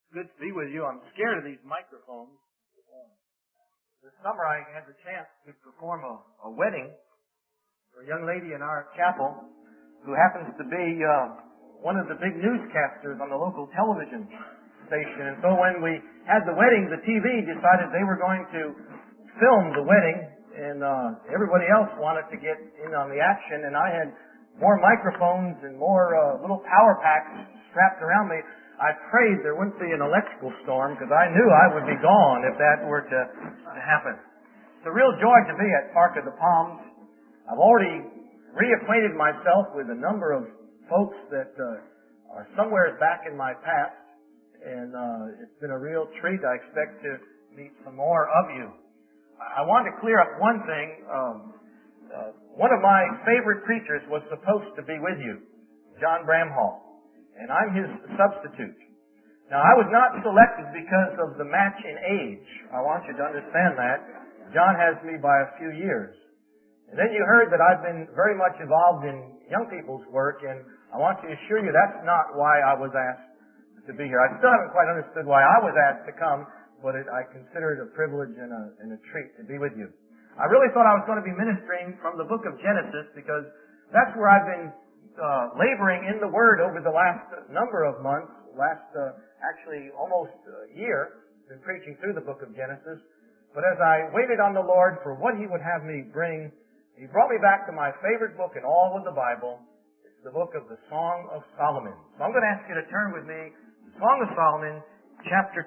Good to be with you. I'm scared of these microphones. This summer I had the chance to perform a wedding for a young lady in our chapel who happens to be one of the big newscasters on the local television station. And so when we had the wedding, the TV decided they were going to film the wedding, and everybody else wanted to get in on the action, and I had more microphones and more little power packs strapped around me. I prayed there wouldn't be an electrical storm because I knew I would be gone if that were to happen. It's a real joy to be at Park of the Palms. I've already reacquainted myself with a number of folks that are somewhere back in my past, and it's been a real treat. I expect to meet some more of you. I want to clear up one thing. One of my favorite preachers was supposed to be with you, John Bramhall. And I'm his substitute. Now, I was not selected because of the match in age. I want you to understand that. John has me by a few years. And then you heard that I've been very much involved in young people's work, and I want to assure you that's not why I was asked to be here. I still haven't quite understood why I was asked to come, but I consider it a privilege and a treat to be with you. I really thought I was going to be ministering from the book of Genesis because that's where I've been laboring in the Word over the last number of months, actually almost a year, been preaching through the book of Genesis. But as I waited on the Lord for what He would have me bring, He brought me back to my favorite book in all of the Bible. It's the book of the Song of Solomon. So I'm going to ask you to turn with me to the Song of Solomon, chapter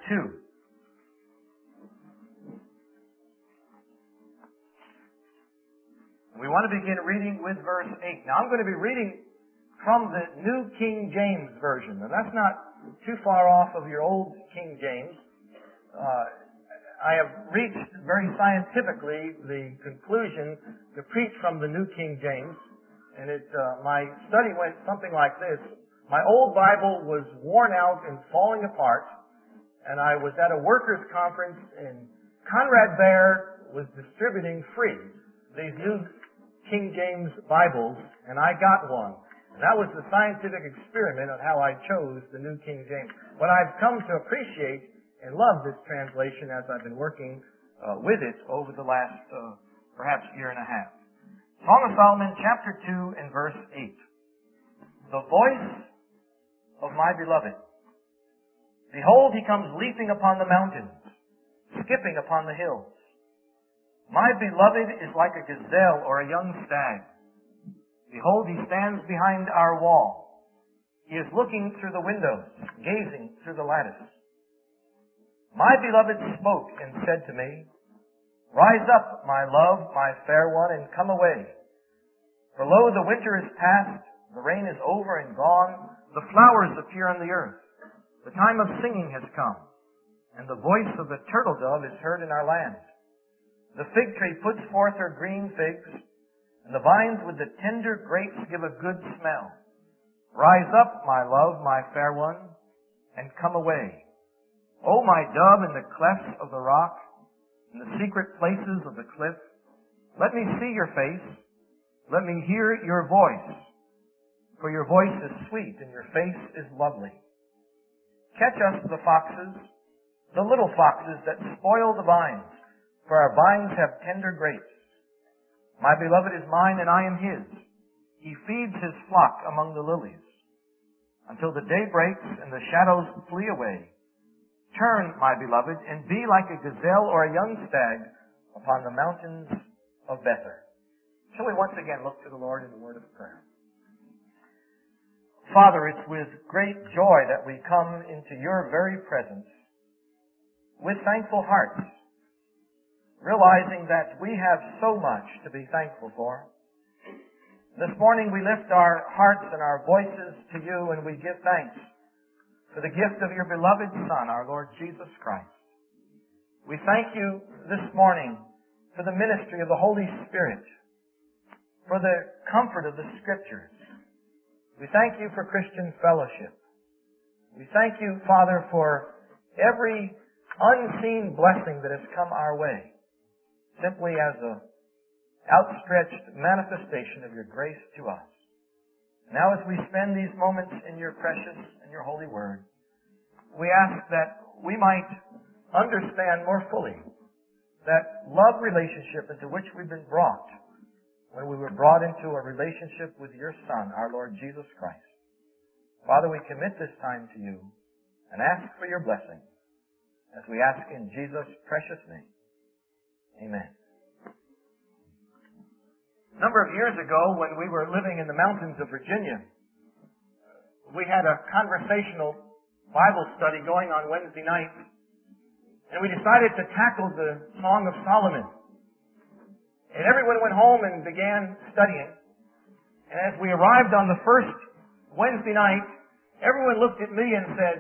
2. We want to begin reading with verse 8. Now I'm going to be reading from the New King James Version. Now that's not too far off of your old King James. I have reached very scientifically the conclusion to preach from the New King James, and my study went something like this. My old Bible was worn out and falling apart, and I was at a workers' conference, and Conrad Baer was distributing free these New King James Bibles, and I got one. And that was the scientific experiment of how I chose the New King James. But I've come to appreciate and love this translation as I've been working with it over the last perhaps year and a half. Song of Solomon, chapter 2 and verse 8. The voice of my beloved. Behold, he comes leaping upon the mountains, skipping upon the hills. My beloved is like a gazelle or a young stag. Behold, he stands behind our wall. He is looking through the windows, gazing through the lattice. My beloved spoke and said to me, Rise up, my love, my fair one, and come away. For lo, the winter is past, the rain is over and gone, the flowers appear on the earth. The time of singing has come, and the voice of the turtle dove is heard in our land. The fig tree puts forth her green figs, and the vines with the tender grapes give a good smell. Rise up, my love, my fair one, and come away. O my dove in the clefts of the rock, in the secret places of the cliff, let me see your face, let me hear your voice, for your voice is sweet and your face is lovely. Catch us the foxes, the little foxes that spoil the vines, for our vines have tender grapes. My beloved is mine and I am his. He feeds his flock among the lilies. Until the day breaks and the shadows flee away. Turn, my beloved, and be like a gazelle or a young stag upon the mountains of Bether. Shall we once again look to the Lord in the word of prayer? Father, it's with great joy that we come into your very presence with thankful hearts, realizing that we have so much to be thankful for. This morning we lift our hearts and our voices to you and we give thanks for the gift of your beloved Son, our Lord Jesus Christ. We thank you this morning for the ministry of the Holy Spirit, for the comfort of the Scriptures. We thank you for Christian fellowship. We thank you, Father, for every unseen blessing that has come our way, simply as an outstretched manifestation of your grace to us. Now as we spend these moments in your precious and your holy word, we ask that we might understand more fully that love relationship into which we've been brought when we were brought into a relationship with your Son, our Lord Jesus Christ. Father, we commit this time to you and ask for your blessing as we ask in Jesus' precious name. Amen. A number of years ago, when we were living in the mountains of Virginia, we had a conversational Bible study going on Wednesday night, and we decided to tackle the Song of Solomon. And everyone went home and began studying. And as we arrived on the first Wednesday night, everyone looked at me and said,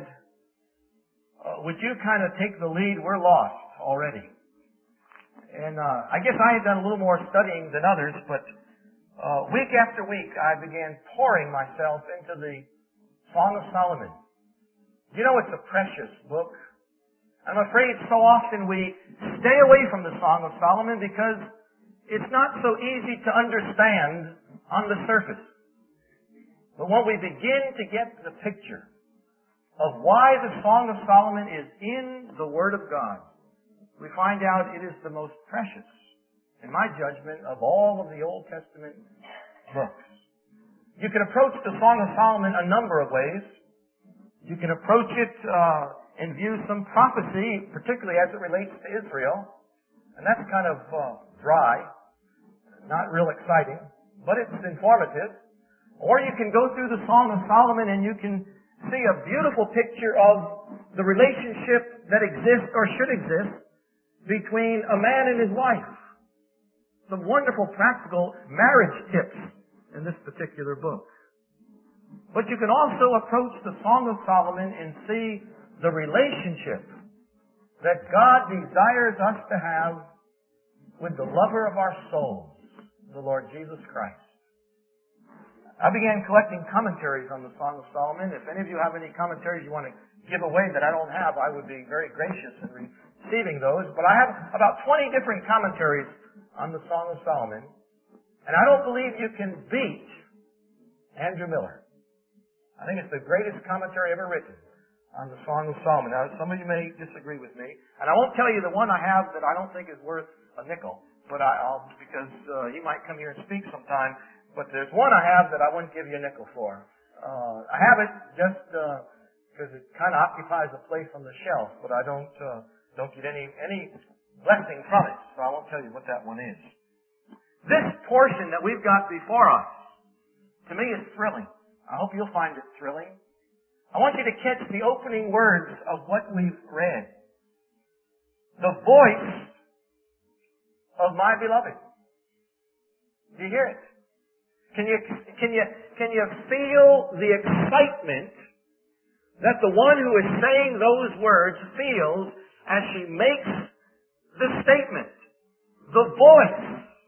would you kind of take the lead? We're lost already. And I guess I had done a little more studying than others, but week after week I began pouring myself into the Song of Solomon. You know, it's a precious book. I'm afraid so often we stay away from the Song of Solomon because it's not so easy to understand on the surface. But when we begin to get the picture of why the Song of Solomon is in the Word of God, we find out it is the most precious, in my judgment, of all of the Old Testament books. You can approach the Song of Solomon a number of ways. You can approach it and view some prophecy, particularly as it relates to Israel. And that's kind of dry, not real exciting, but it's informative. Or you can go through the Song of Solomon and you can see a beautiful picture of the relationship that exists or should exist between a man and his wife. Some wonderful practical marriage tips in this particular book. But you can also approach the Song of Solomon and see the relationship that God desires us to have with the lover of our souls, the Lord Jesus Christ. I began collecting commentaries on the Song of Solomon. If any of you have any commentaries you want to give away that I don't have, I would be very gracious in receiving those. But I have about 20 different commentaries on the Song of Solomon. And I don't believe you can beat Andrew Miller. I think it's the greatest commentary ever written on the Song of Solomon. Now, some of you may disagree with me. And I won't tell you the one I have that I don't think is worth a nickel. But because he might come here and speak sometime. But there's one I have that I wouldn't give you a nickel for. I have it just because it kind of occupies a place on the shelf, but I don't get any blessing from it, so I won't tell you what that one is. This portion that we've got before us, to me, is thrilling. I hope you'll find it thrilling. I want you to catch the opening words of what we've read. The voice of my beloved. Do you hear it? Can you feel the excitement that the one who is saying those words feels as she makes the statement? The voice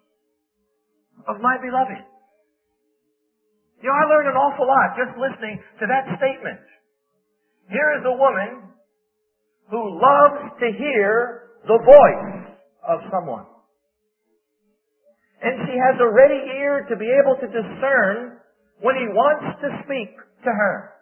of my beloved. You know, I learned an awful lot just listening to that statement. Here is a woman who loves to hear the voice of someone. And she has a ready ear to be able to discern when he wants to speak to her.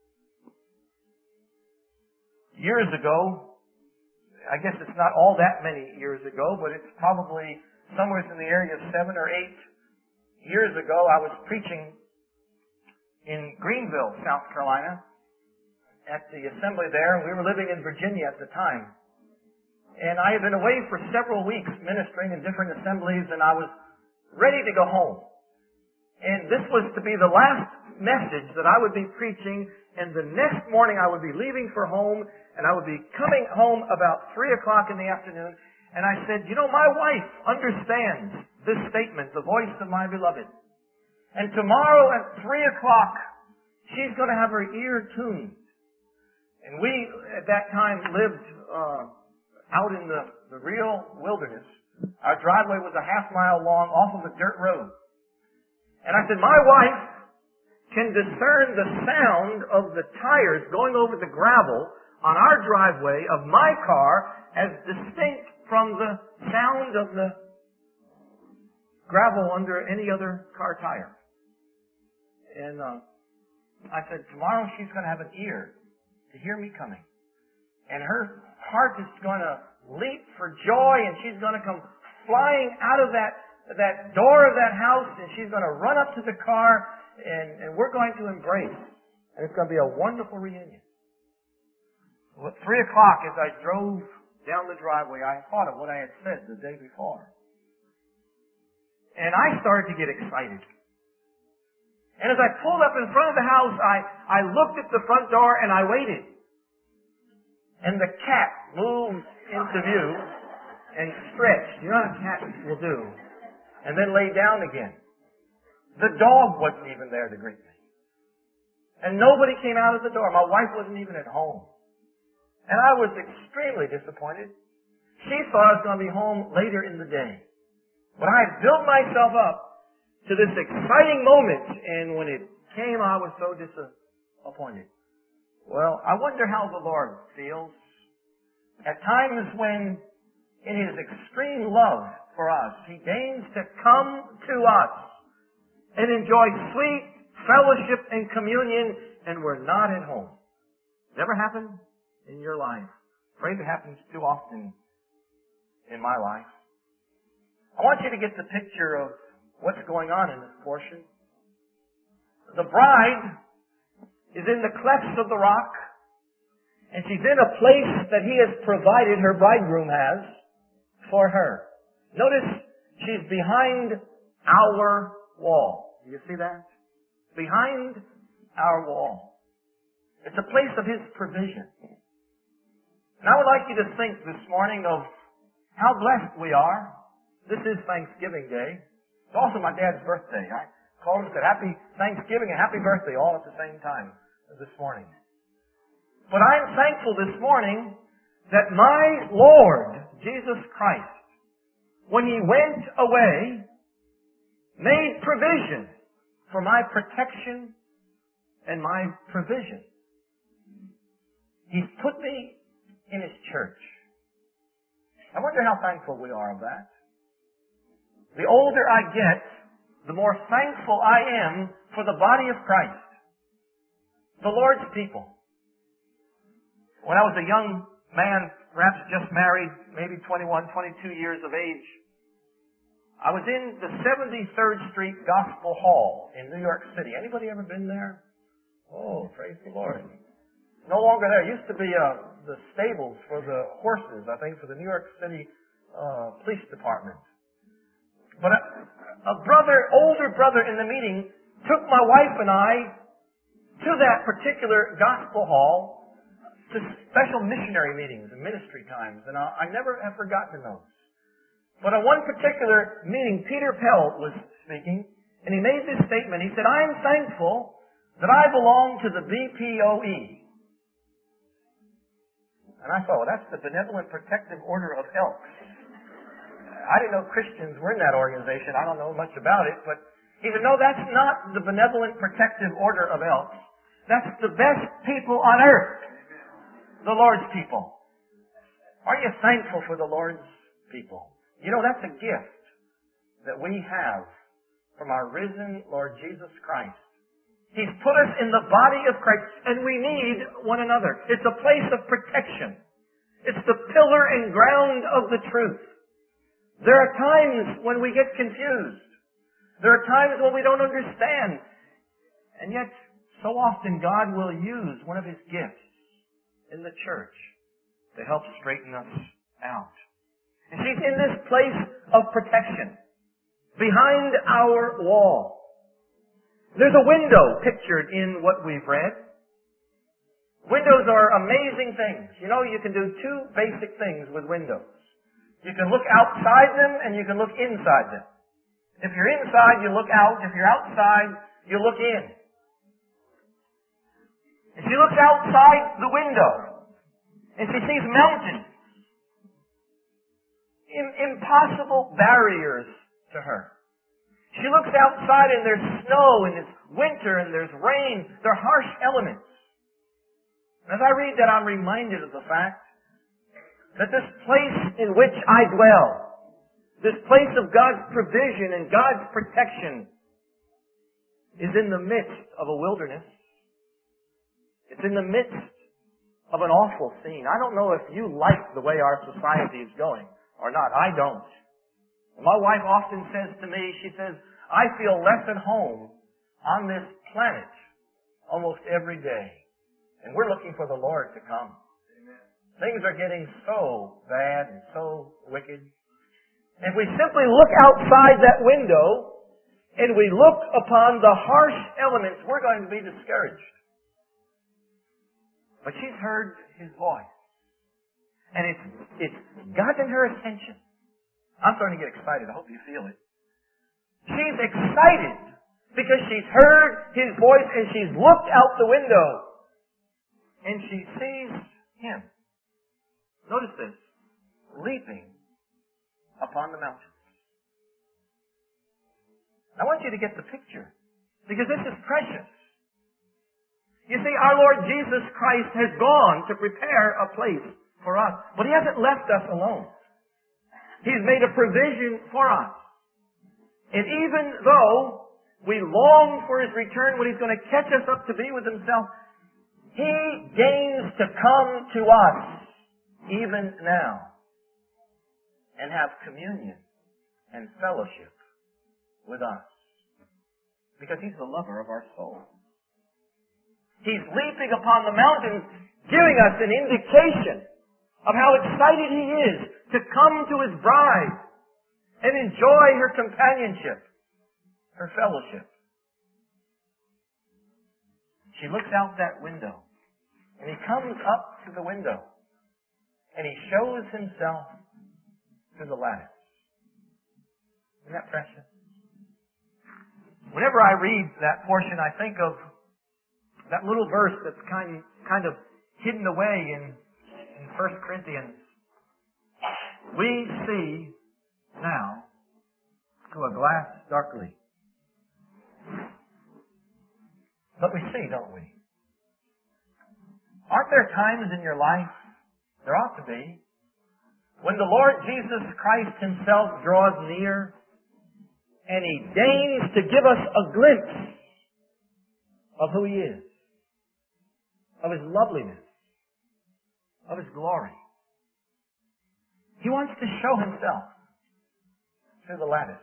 Years ago, I guess it's not all that many years ago, but it's probably somewhere in the area of 7 or 8 years ago, I was preaching in Greenville, South Carolina, at the assembly there. We were living in Virginia at the time. And I had been away for several weeks ministering in different assemblies, and I was ready to go home. And this was to be the last message that I would be preaching, and the next morning I would be leaving for home, and I would be coming home about 3 o'clock in the afternoon. And I said, you know, my wife understands this statement, the voice of my beloved. And tomorrow at 3 o'clock, she's going to have her ear tuned. And we, at that time, lived out in the real wilderness. Our driveway was a half-mile long off of a dirt road. And I said, my wife can discern the sound of the tires going over the gravel on our driveway of my car as distinct from the sound of the gravel under any other car tire. And I said, tomorrow she's going to have an ear to hear me coming. And her heart is going to leap for joy, and she's going to come flying out of that door of that house, and she's going to run up to the car, and we're going to embrace. And it's going to be a wonderful reunion. Well, at 3 o'clock, as I drove down the driveway, I thought of what I had said the day before. And I started to get excited. And as I pulled up in front of the house, I looked at the front door and I waited. And the cat moved into view and stretched. You know what a cat will do. And then lay down again. The dog wasn't even there to greet me. And nobody came out of the door. My wife wasn't even at home. And I was extremely disappointed. She thought I was going to be home later in the day. But I had built myself up to this exciting moment, and when it came, I was so disappointed. Well, I wonder how the Lord feels at times when, in His extreme love for us, He deigns to come to us and enjoy sweet fellowship and communion, and we're not at home. Never happened in your life. Afraid it happens too often in my life. I want you to get the picture of what's going on in this portion. The bride is in the clefts of the rock, and she's in a place that He has provided, her bridegroom has, for her. Notice she's behind our wall. Do you see that? Behind our wall. It's a place of His provision. And I would like you to think this morning of how blessed we are. This is Thanksgiving Day. It's also my dad's birthday. I called him and said Happy Thanksgiving and Happy Birthday all at the same time this morning. But I'm thankful this morning that my Lord, Jesus Christ, when He went away, made provision for my protection and my provision. He's put me in His church. I wonder how thankful we are of that. The older I get, the more thankful I am for the body of Christ, the Lord's people. When I was a young man, perhaps just married, maybe 21, 22 years of age, I was in the 73rd Street Gospel Hall in New York City. Anybody ever been there? Oh, praise the Lord. No longer there. It used to be the stables for the horses, I think, for the New York City Police Department. But older brother in the meeting took my wife and I to that particular gospel hall to special missionary meetings and ministry times. And I never have forgotten those. But on one particular meeting, Peter Pell was speaking, and he made this statement. He said, I am thankful that I belong to the BPOE. And I thought, well, that's the Benevolent Protective Order of Elks. I didn't know Christians were in that organization. I don't know much about it, but he said, no, that's not the Benevolent Protective Order of Elks. That's the best people on earth. The Lord's people. Are you thankful for the Lord's people? You know, that's a gift that we have from our risen Lord Jesus Christ. He's put us in the body of Christ, and we need one another. It's a place of protection. It's the pillar and ground of the truth. There are times when we get confused. There are times when we don't understand. And yet, so often God will use one of His gifts in the church to help straighten us out. And she's in this place of protection, behind our wall. There's a window pictured in what we've read. Windows are amazing things. You know, you can do two basic things with windows. You can look outside them and you can look inside them. If you're inside, you look out. If you're outside, you look in. And she looks outside the window and she sees mountains. Impossible barriers to her. She looks outside and there's snow and it's winter and there's rain. They're harsh elements. And as I read that, I'm reminded of the fact that this place in which I dwell, this place of God's provision and God's protection, is in the midst of a wilderness. It's in the midst of an awful scene. I don't know if you like the way our society is going or not. I don't. My wife often says to me, she says, I feel less at home on this planet almost every day. And we're looking for the Lord to come. Amen. Things are getting so bad and so wicked. If we simply look outside that window and we look upon the harsh elements, we're going to be discouraged. But she's heard His voice. And it's gotten her attention. I'm starting to get excited. I hope you feel it. She's excited because she's heard His voice and she's looked out the window. And she sees Him. Notice this. Leaping upon the mountains. I want you to get the picture. Because this is precious. You see, our Lord Jesus Christ has gone to prepare a place for us. But He hasn't left us alone. He's made a provision for us. And even though we long for His return when He's going to catch us up to be with Himself, He deigns to come to us even now and have communion and fellowship with us. Because He's the lover of our soul. He's leaping upon the mountains, giving us an indication of how excited He is to come to His bride and enjoy her companionship, her fellowship. She looks out that window, and He comes up to the window, and He shows Himself through the lattice. Isn't that precious? Whenever I read that portion, I think of that little verse that's kind of hidden away in 1 Corinthians. We see now through a glass darkly. But we see, don't we? Aren't there times in your life, there ought to be, when the Lord Jesus Christ Himself draws near and He deigns to give us a glimpse of who He is, of His loveliness, of His glory. He wants to show Himself through the lattice.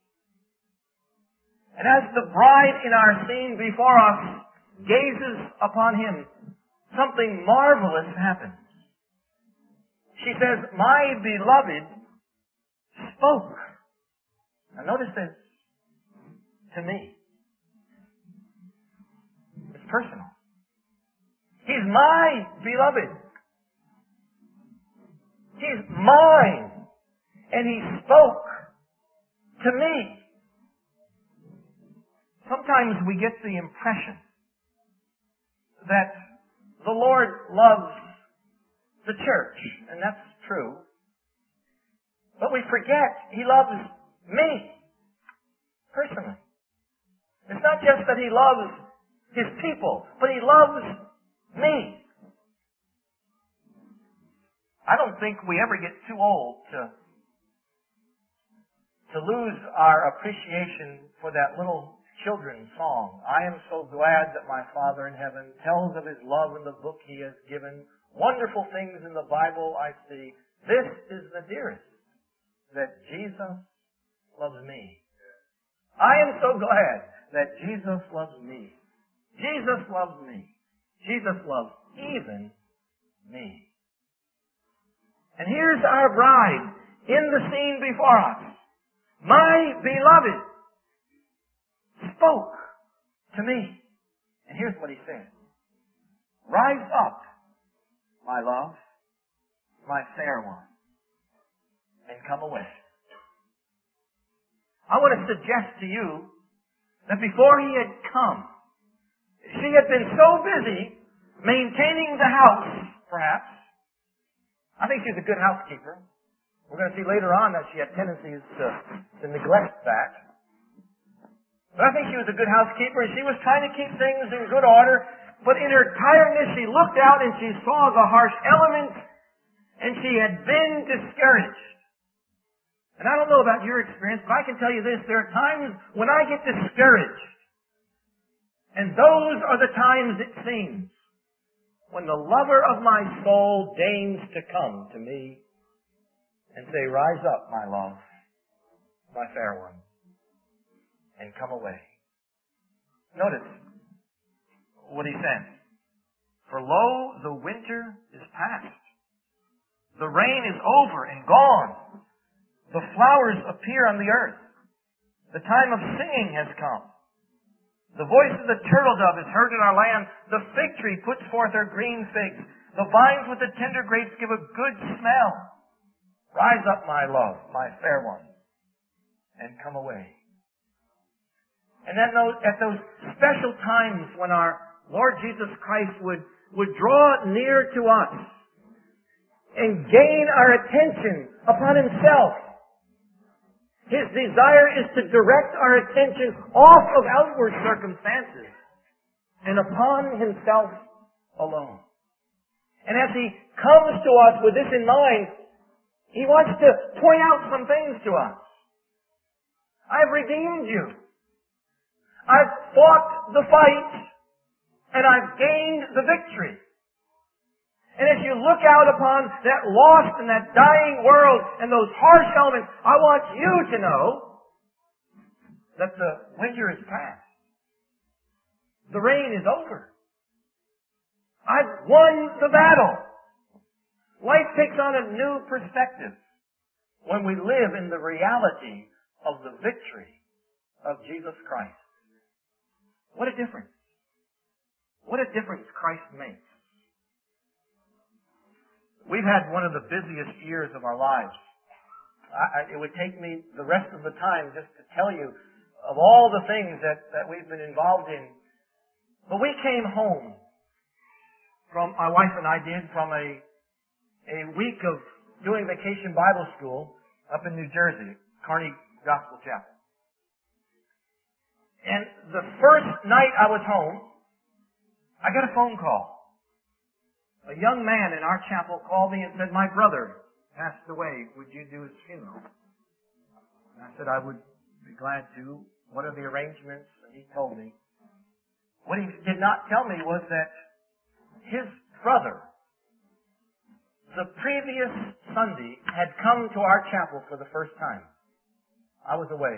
And as the bride in our scene before us gazes upon Him, something marvelous happens. She says, my beloved spoke. Now notice this. To me. It's personal. He's my beloved. He's mine. And He spoke to me. Sometimes we get the impression that the Lord loves the church, and that's true. But we forget He loves me, personally. It's not just that He loves His people, but He loves me. I don't think we ever get too old to lose our appreciation for that little children's song. I am so glad that my Father in heaven tells of His love in the book He has given. Wonderful things in the Bible I see. This is the dearest, that Jesus loves me. I am so glad that Jesus loves me. Jesus loves me. Jesus loves even me. And here's our bride in the scene before us. My beloved spoke to me. And here's what He said. Rise up, my love, my fair one, and come away. I want to suggest to you that before He had come, she had been so busy maintaining the house, perhaps. I think she's a good housekeeper. We're going to see later on that she had tendencies to neglect that. But I think she was a good housekeeper, and she was trying to keep things in good order. But in her tiredness, she looked out and she saw the harsh elements, and she had been discouraged. And I don't know about your experience, but I can tell you this. There are times when I get discouraged. And those are the times, it seems, when the lover of my soul deigns to come to me and say, rise up, my love, my fair one, and come away. Notice what he says. For lo, the winter is past. The rain is over and gone. The flowers appear on the earth. The time of singing has come. The voice of the turtle dove is heard in our land. The fig tree puts forth her green figs. The vines with the tender grapes give a good smell. Rise up, my love, my fair one, and come away. And then at those special times when our Lord Jesus Christ would draw near to us and gain our attention upon Himself, His desire is to direct our attention off of outward circumstances and upon Himself alone. And as He comes to us with this in mind, He wants to point out some things to us. I've redeemed you. I've fought the fight, and I've gained the victory. And as you look out upon that lost and that dying world and those harsh elements, I want you to know that the winter is past. The rain is over. I've won the battle. Life takes on a new perspective when we live in the reality of the victory of Jesus Christ. What a difference. What a difference Christ makes. We've had one of the busiest years of our lives. It would take me the rest of the time just to tell you of all the things that we've been involved in. But we came home my wife and I did, from a week of doing Vacation Bible School up in New Jersey, Kearney Gospel Chapel. And the first night I was home, I got a phone call. A young man in our chapel called me and said, my brother passed away. Would you do his funeral? And I said, I would be glad to. What are the arrangements? And he told me. What he did not tell me was that his brother, the previous Sunday, had come to our chapel for the first time. I was away.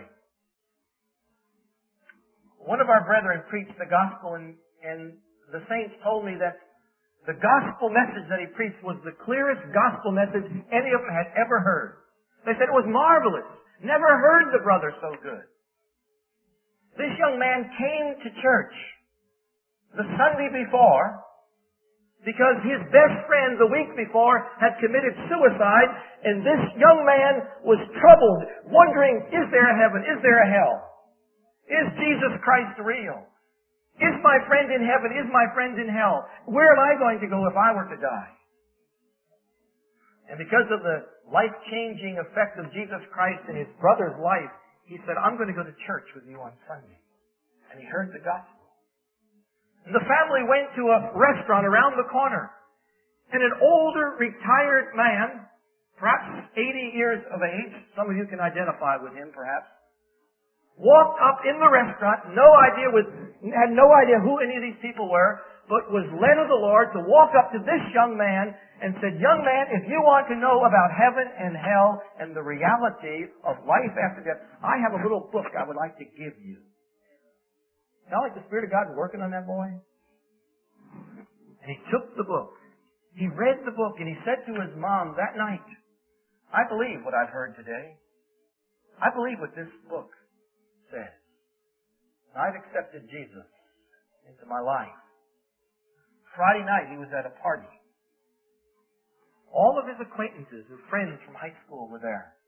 One of our brethren preached the gospel, and the saints told me that the gospel message that he preached was the clearest gospel message any of them had ever heard. They said it was marvelous. Never heard the brother so good. This young man came to church the Sunday before because his best friend the week before had committed suicide, and this young man was troubled, wondering, is there a heaven? Is there a hell? Is Jesus Christ real? Is my friend in heaven? Is my friend in hell? Where am I going to go if I were to die? And because of the life-changing effect of Jesus Christ in his brother's life, he said, I'm going to go to church with you on Sunday. And he heard the gospel. And the family went to a restaurant around the corner. And an older, retired man, perhaps 80 years of age, some of you can identify with him perhaps, walked up in the restaurant, had no idea who any of these people were, but was led of the Lord to walk up to this young man and said, young man, if you want to know about heaven and hell and the reality of life after death, I have a little book I would like to give you. Sound like the Spirit of God working on that boy? And he took the book. He read the book, and he said to his mom that night, I believe what I've heard today. I believe what this book says. I've accepted Jesus into my life. Friday night, he was at a party. All of his acquaintances and friends from high school were there.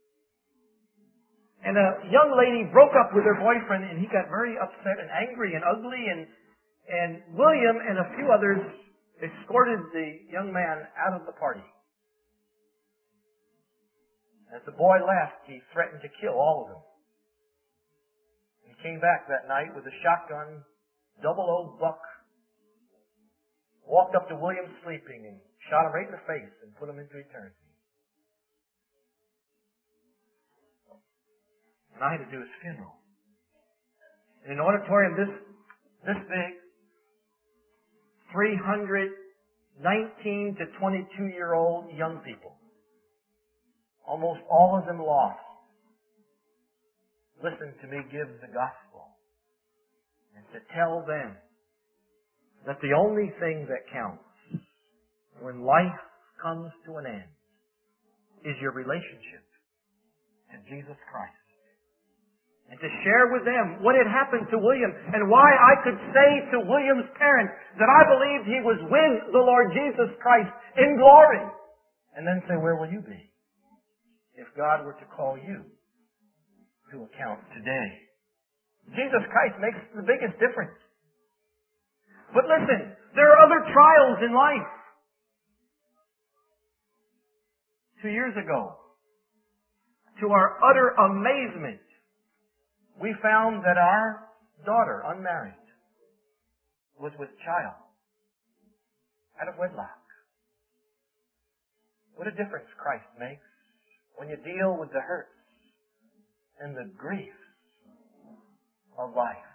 And a young lady broke up with her boyfriend, and he got very upset and angry and ugly, and William and a few others escorted the young man out of the party. As the boy left, he threatened to kill all of them. He came back that night with a shotgun, 00 buck, walked up to William sleeping and shot him right in the face and put him into eternity. And I had to do his funeral. In an auditorium this big, 300 19 to 22-year-old young people. Almost all of them lost. Listen to me give the gospel. And to tell them that the only thing that counts when life comes to an end is your relationship to Jesus Christ. And to share with them what had happened to William and why I could say to William's parents that I believed he was with the Lord Jesus Christ in glory. And then say, where will you be if God were to call you to account today? Jesus Christ makes the biggest difference. But listen, there are other trials in life. 2 years ago, to our utter amazement, we found that our daughter, unmarried, was with child out of wedlock. What a difference Christ makes when you deal with the hurts and the griefs of life.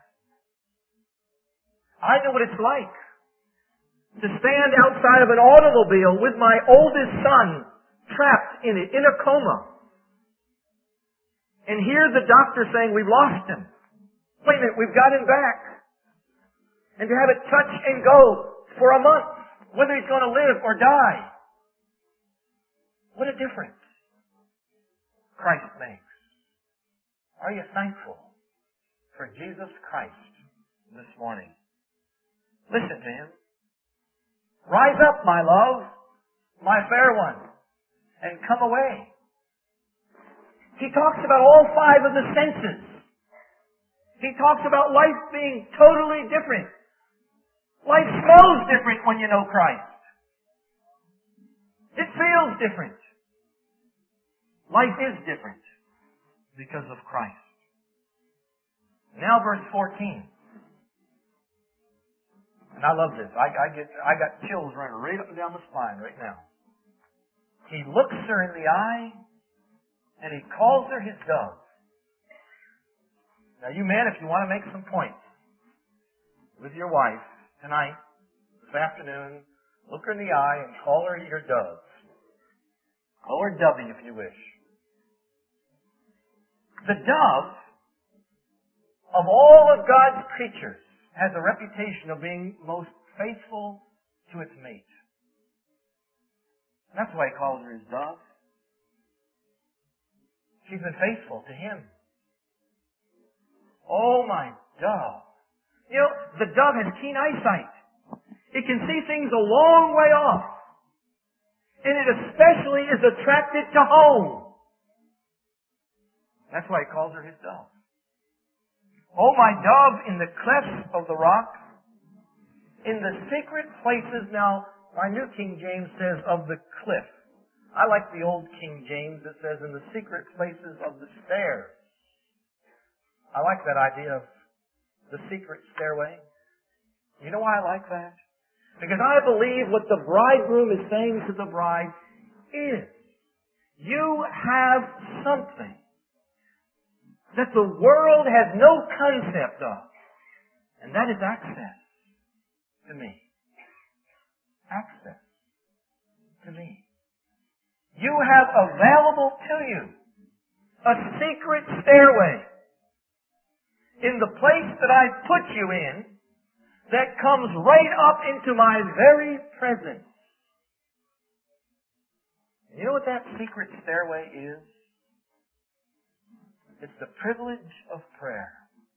I know what it's like to stand outside of an automobile with my oldest son trapped in it, in a coma, and hear the doctor saying, we've lost him. Wait a minute, we've got him back. And to have it touch and go for a month, whether he's going to live or die. What a difference Christ makes. Are you thankful for Jesus Christ this morning? Listen to Him. Rise up, my love, my fair one, and come away. He talks about all 5 of the senses. He talks about life being totally different. Life smells different when you know Christ. It feels different. Life is different because of Christ. Now verse 14. And I love this. I got chills running right up and down the spine right now. He looks her in the eye and He calls her His dove. Now you men, if you want to make some points with your wife tonight, this afternoon, look her in the eye and call her your dove. Call her Dovey if you wish. The dove, of all of God's creatures, has a reputation of being most faithful to its mate. That's why He calls her His dove. She's been faithful to Him. Oh, my dove. You know, the dove has keen eyesight. It can see things a long way off. And it especially is attracted to home. That's why He calls her His dove. Oh, my dove, in the clefts of the rock, in the secret places. Now, my New King James says of the cliff. I like the old King James that says in the secret places of the stairs. I like that idea of the secret stairway. You know why I like that? Because I believe what the bridegroom is saying to the bride is, you have something that the world has no concept of. And that is access to me. Access to me. You have available to you a secret stairway in the place that I put you in that comes right up into my very presence. You know what that secret stairway is? It's the privilege of prayer.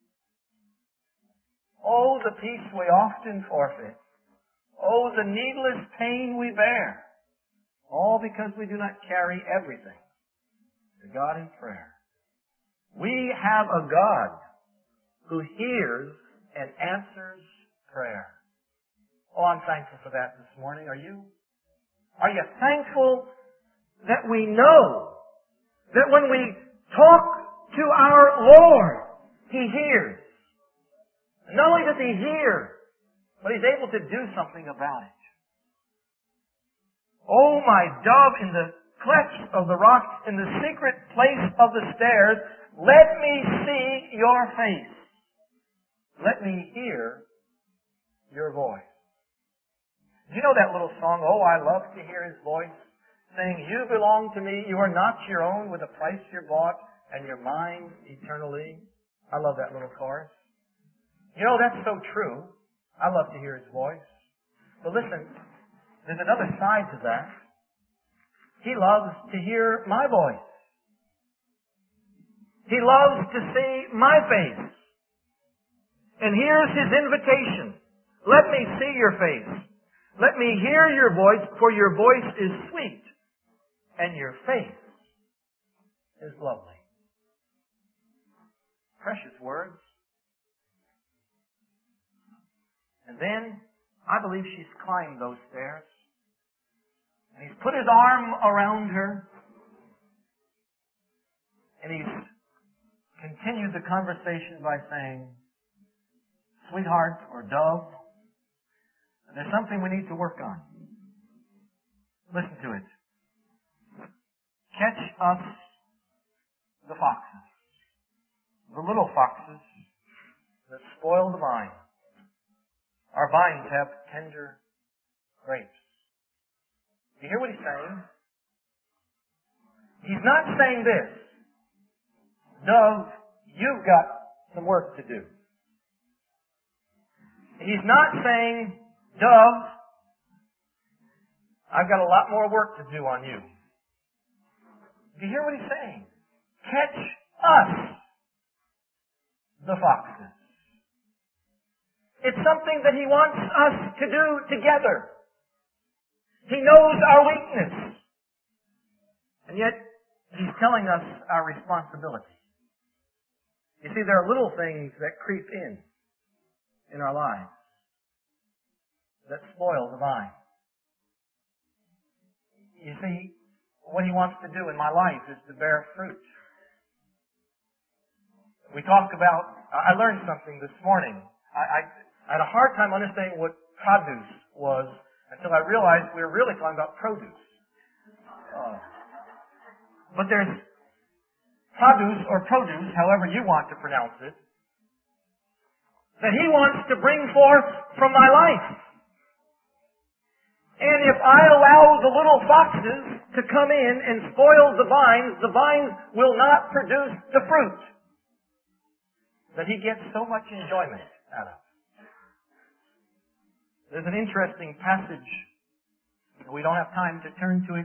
Oh, the peace we often forfeit. Oh, the needless pain we bear. All because we do not carry everything to God in prayer. We have a God who hears and answers prayer. Oh, I'm thankful for that this morning. Are you? Are you thankful that we know that when we talk to our Lord, He hears? And not only does He hear, but He's able to do something about it. Oh, my dove, in the clefts of the rock, in the secret place of the stairs, let me see your face. Let me hear your voice. Do you know that little song, "Oh, I love to hear His voice," saying, "You belong to me, you are not your own, with a price you're bought, and you're mine eternally"? I love that little chorus. You know, that's so true. I love to hear His voice. But listen, there's another side to that. He loves to hear my voice. He loves to see my face. And here's His invitation. Let me see your face. Let me hear your voice, for your voice is sweet, and your face is lovely. Precious words. And then, I believe she's climbed those stairs. And He's put His arm around her. And He's continued the conversation by saying, "Sweetheart," or "Dove, there's something we need to work on. Listen to it. Catch us the foxes, the little foxes that spoil the vine. Our vines have tender grapes." Do you hear what He's saying? He's not saying this, "Dove, you've got some work to do." He's not saying, "Dove, I've got a lot more work to do on you." Do you hear what He's saying? Catch us the foxes. It's something that He wants us to do together. He knows our weakness. And yet, He's telling us our responsibility. You see, there are little things that creep in our lives that spoil the vine. You see, what He wants to do in my life is to bear fruit. We talk about, I learned something this morning. I had a hard time understanding what produce was until I realized we were really talking about produce. But there's produce or produce, however you want to pronounce it, that He wants to bring forth from my life. And if I allow the little foxes to come in and spoil the vines will not produce the fruit that He gets so much enjoyment out of. There's an interesting passage. We don't have time to turn to it.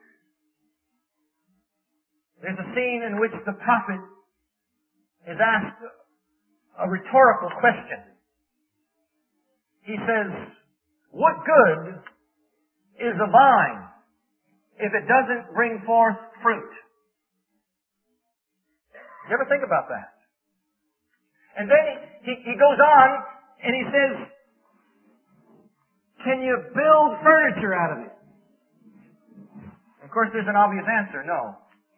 There's a scene in which the prophet is asked a rhetorical question. He says, "What good is a vine if it doesn't bring forth fruit?" You ever think about that? And then he goes on and he says, "Can you build furniture out of it?" Of course, there's an obvious answer, no.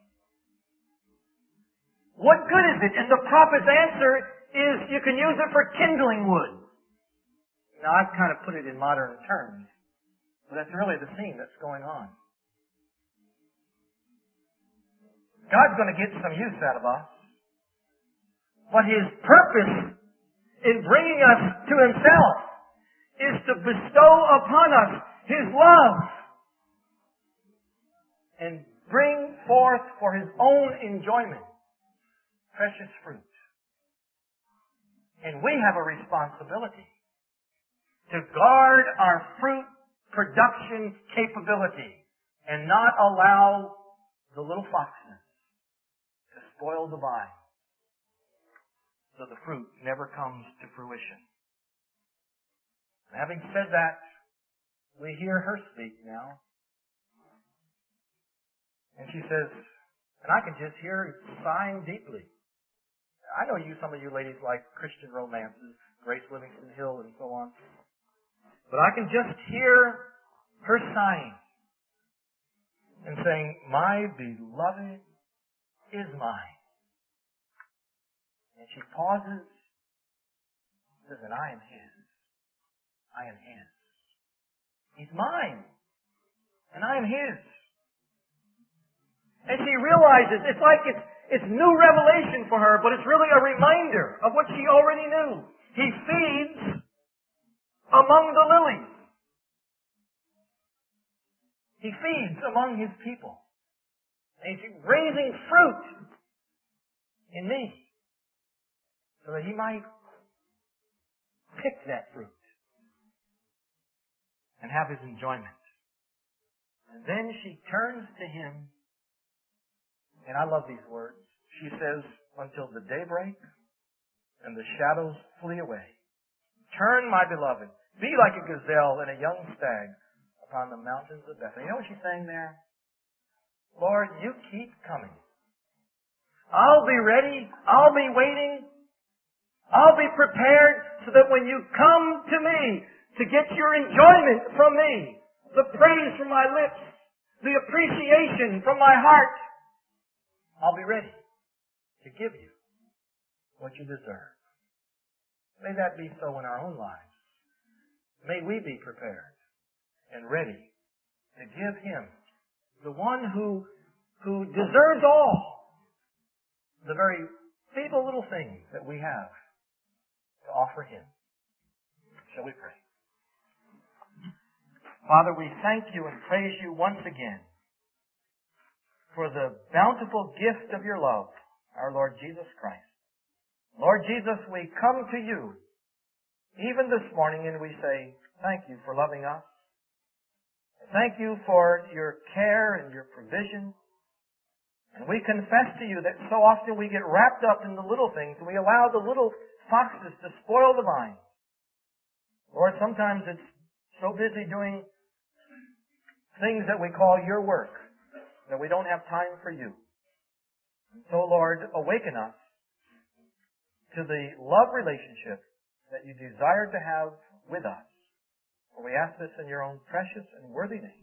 What good is it? And the prophet's answer is, you can use it for kindling wood. Now, I've kind of put it in modern terms, but that's really the scene that's going on. God's going to get some use out of us, but His purpose in bringing us to Himself is to bestow upon us His love and bring forth for His own enjoyment precious fruit. And we have a responsibility to guard our fruit production capability and not allow the little foxes to spoil the vine so the fruit never comes to fruition. Having said that, we hear her speak now. And she says, and I can just hear her sighing deeply. I know some of you ladies like Christian romances, Grace Livingston Hill and so on. But I can just hear her sighing and saying, "My beloved is mine." And she pauses, says, "And I am His. I am His. He's mine. And I am His." And she realizes it's like it's new revelation for her, but it's really a reminder of what she already knew. He feeds among the lilies. He feeds among His people. And He's raising fruit in me so that He might pick that fruit and have His enjoyment. And then she turns to Him, and I love these words. She says, until the daybreak and the shadows flee away, turn, my beloved, be like a gazelle and a young stag upon the mountains of Bethlehem. You know what she's saying there? Lord, you keep coming. I'll be ready. I'll be waiting. I'll be prepared so that when you come to me to get your enjoyment from me, the praise from my lips, the appreciation from my heart, I'll be ready to give you what you deserve. May that be so in our own lives. May we be prepared and ready to give Him, the one who deserves all, the very feeble little things that we have to offer Him. Shall we pray? Father, we thank You and praise You once again for the bountiful gift of Your love, our Lord Jesus Christ. Lord Jesus, we come to You even this morning and we say, thank You for loving us. Thank You for Your care and Your provision. And we confess to You that so often we get wrapped up in the little things and we allow the little foxes to spoil the vine. Lord, sometimes it's so busy doing things that we call Your work that we don't have time for You. So, Lord, awaken us to the love relationship that You desire to have with us. For we ask this in Your own precious and worthy name.